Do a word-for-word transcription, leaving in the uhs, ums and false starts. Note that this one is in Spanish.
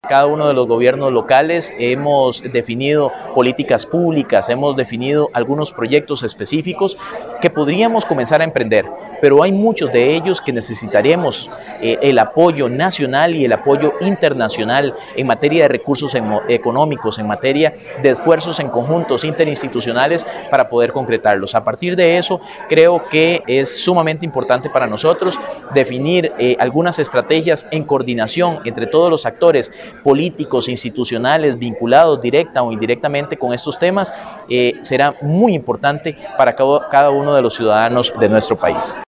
Cada uno de los gobiernos locales hemos definido políticas públicas, hemos definido algunos proyectos específicos que podríamos comenzar a emprender, pero hay muchos de ellos que necesitaremos eh, el apoyo nacional y el apoyo internacional en materia de recursos económicos, en materia de esfuerzos en conjuntos interinstitucionales para poder concretarlos. A partir de eso, creo que es sumamente importante para nosotros definir eh, algunas estrategias en coordinación entre todos los actores políticos, institucionales, vinculados directa o indirectamente con estos temas, eh, será muy importante para cada uno de los ciudadanos de nuestro país.